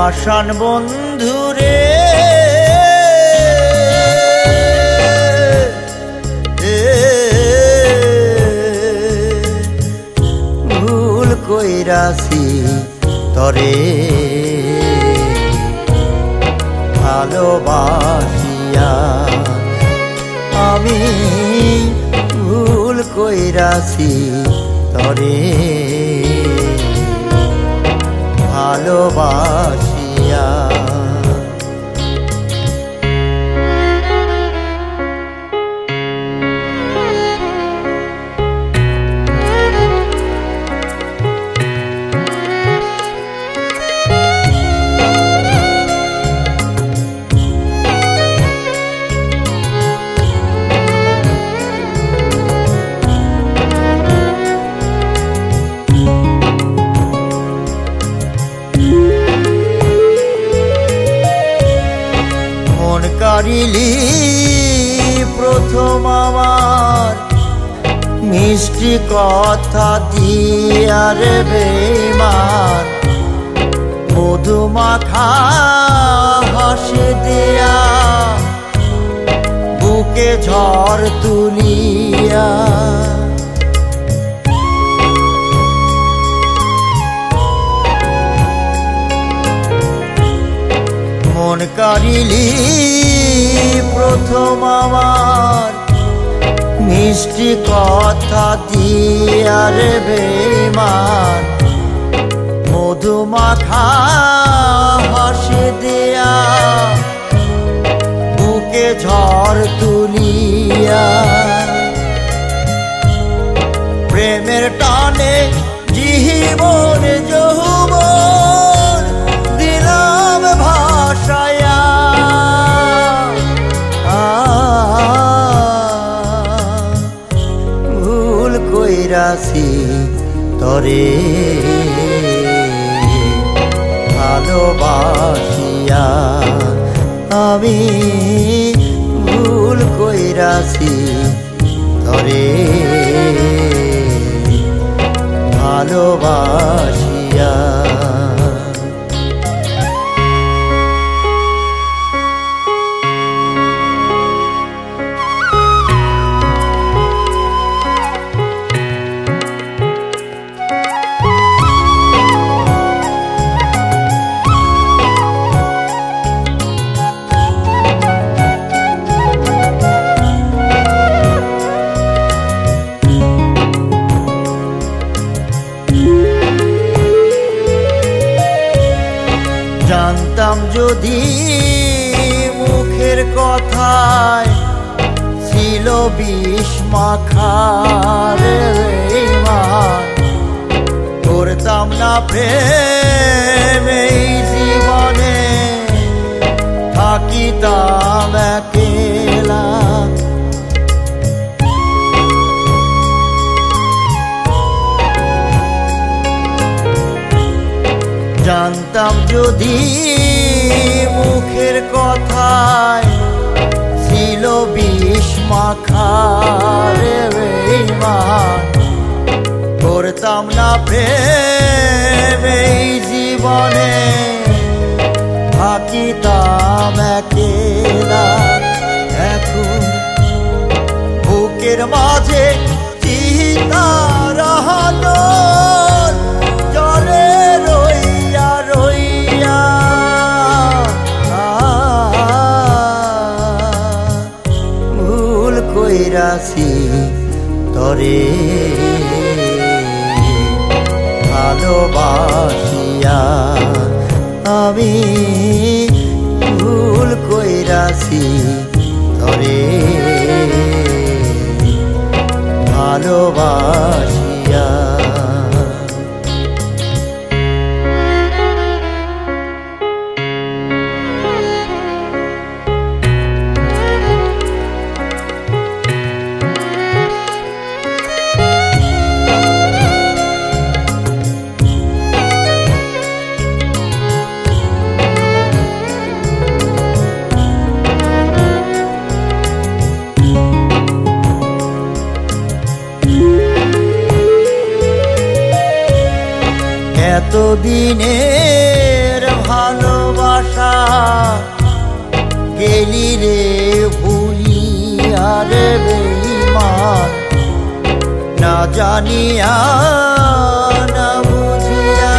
পাষাণ বন্ধুরে ভুল কইরাছি তরে ভালোবাসিয়া আমি ভুল কইরাছি তরে ভালোবাসিয়া কারিলি প্রথম আমার মিষ্টি কথা দিয়ার বেঈমান মধুমাখা হাসি দিয়া বুকে ঝড় তুলিয়া মন কারিলি প্রথম আমার মিষ্টি কথা দিয়ার বেঈমান মধুমাখা হাসি দিয়া বুকে ঝড় তুলিয়া প্রেমের টানে জীবন যৌবন দিলাম ভাষায়া ভুল কইরাছি তরে ভালোবাসিয়া আমি ভুল কইরাছি তরে ভালোবাসিয়া জানতাম যদি মুখের কথায় ছিল বিষ মাখার বেঈমান করতাম না প্রেম এই জীবনে থাকিতাম একলা জানতাম যদি মুখের কথায় ছিল বিষ মাখার বেঈমান করতাম না প্রেম এই জীবনে থাকিতাম একলা এখন বুকের মাঝে চিতার হাতন জলে রইয়া রইয়া ভুল কইরাছি তরে ভালোবাসিয়া আমি ভুল কইরাছি তরে ভালোবাসিয়া এতদিনের ভালো গেলি রে ভুলিয়া রে বেঈমান না জানিয়া না বুঝিয়া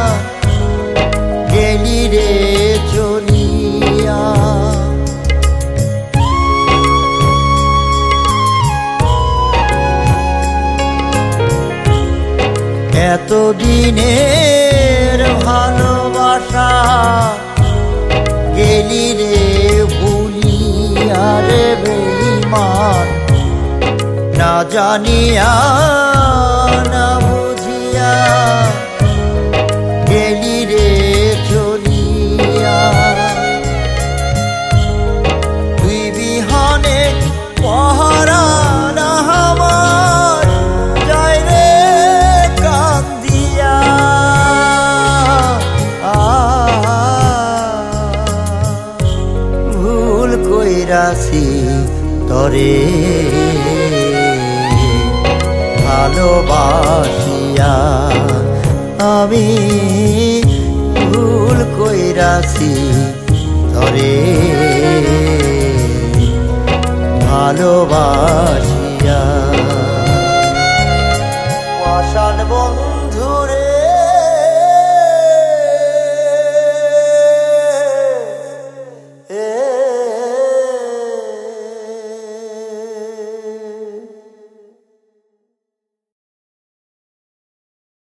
গেলি রে চলিয়া এতদিনের ভালোবাসা গেলি রে ভুলিয়া রে বেঈমান না জানিয়া না বুঝিয়া গেলি রে চলিয়া তুই বিহানে পহরান আমার যায় রে কান্দিয়া ভুল কইরাছি তরে ভালোবাসিয়া আমি ভুল কইরাছি তরে ভালোবাসিয়া পাষাণ বন্ধু